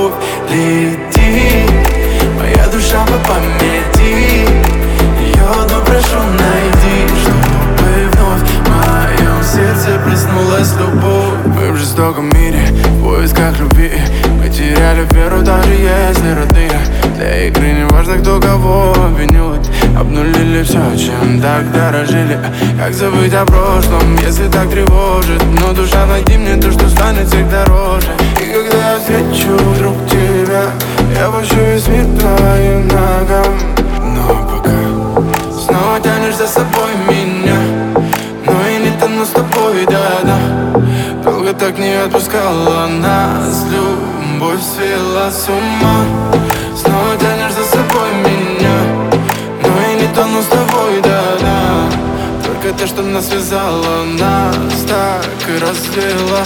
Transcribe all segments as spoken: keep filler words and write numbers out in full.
любовь. Лети, моя душа по памяти, ее одну прошу найди, чтобы вновь в моем сердце проснулась любовь. Мы в жестоком мире, в поисках любви, мы теряли веру, даже если родные. Для игры не важно, кто кого обвинит. Обнулили все, чем так дорожили. Как забыть о прошлом, если так тревожит? Но душа, найди мне то, что станет всех дороже. И когда я встречу вдруг тебя, я пущу весь мир твоим ногам. Но пока снова тянешь за собой меня, но и не тону с тобой, да-да. Долго так не отпускала нас любовь, свела с ума. Снова тянешь за собой меня, но и не тону с тобой, да-да. Только то, что нас связало, нас так и развела.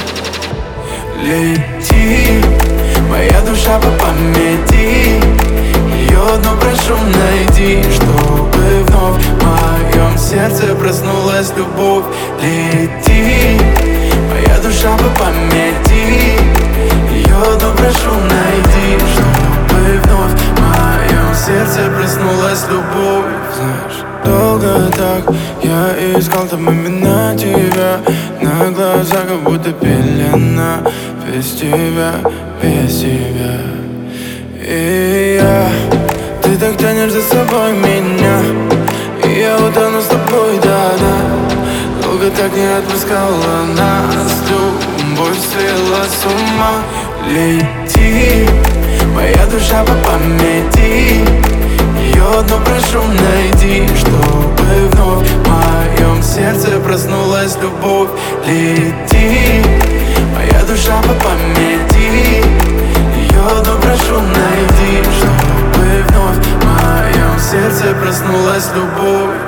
Лети, моя душа по памяти, ее одну прошу найди, чтобы вновь в моем сердце проснулась любовь. Лети, моя душа по памяти, ее одну прошу найди, чтобы вновь в моем сердце проснулась любовь. Знаешь, долго так я искал там именно тебя, на глазах как будто пелена. Без тебя, без тебя. И я, ты так тянешь за собой меня, и я утону с тобой, да-да. Долго так не отпускала нас любовь, свела с ума. Лети, моя душа по памяти, ее одну прошу найди, чтобы вновь в моем сердце проснулась любовь. Лети, моя душа по памяти, ее одну прошу найди, чтобы вновь в моем сердце проснулась любовь.